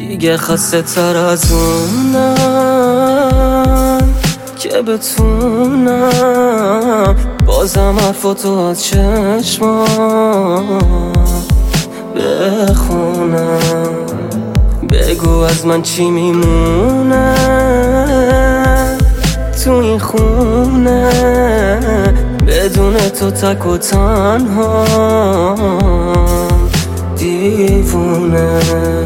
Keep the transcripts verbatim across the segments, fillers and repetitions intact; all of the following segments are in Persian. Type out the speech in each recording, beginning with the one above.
دیگه خسته تر از اونم که بتونم بازم حرفاتو از چشمام بخونم. بگو از من چی میمونه تو این خونه بدون تو تک و تنها دیوونه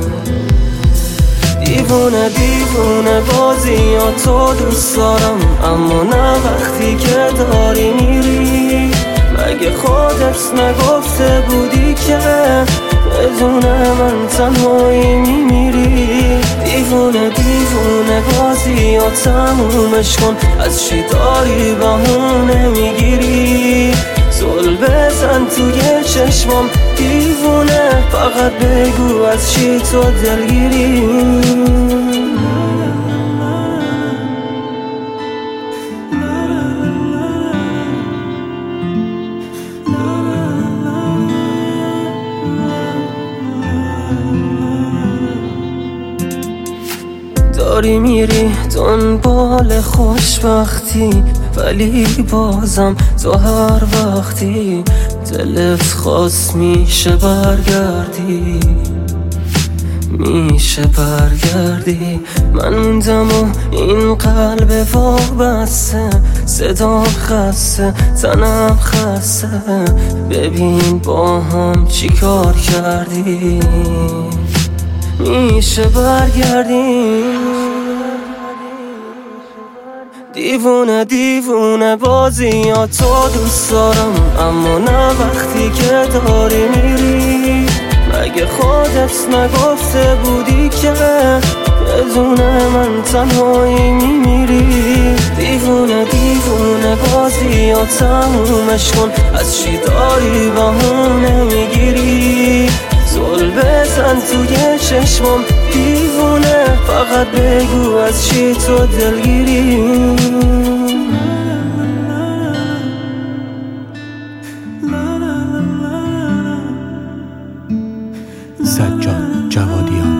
دیوونه دیوونه بازیاتو دوست دارم، اما نه وقتی که داری میری. مگه خودت نگفته بودی که بدون من تنهایی میمیری؟ دیوونه دیوونه بازیات تمومش کن، از چی داری بهونه میگیری؟ زل بزن توی چشمام دیوونه، فقط بگو از چی تو دلگیری؟ داری میری دنبال خوشبختی، ولی بازم تو هر وقتی دلت خواست میشه برگردی، میشه برگردی. من موندم و این قلب وابسته، صدام خسته تنم خسته، ببین با هم چی کار کردی، میشه برگردی. دیوونه دیوونه بازیاتو دوست دارم، اما نه وقتی که داری میری. مگه خودت نگفته بودی که بدون من تنهایی میمیری؟ دیوونه دیوونه بازیات تمومش کن، از چی داری بهونه میگیری؟ زل بزن توی چشمام دیوونه، فقط بگو از چی تو دلگیری؟ سجاد جوادیان.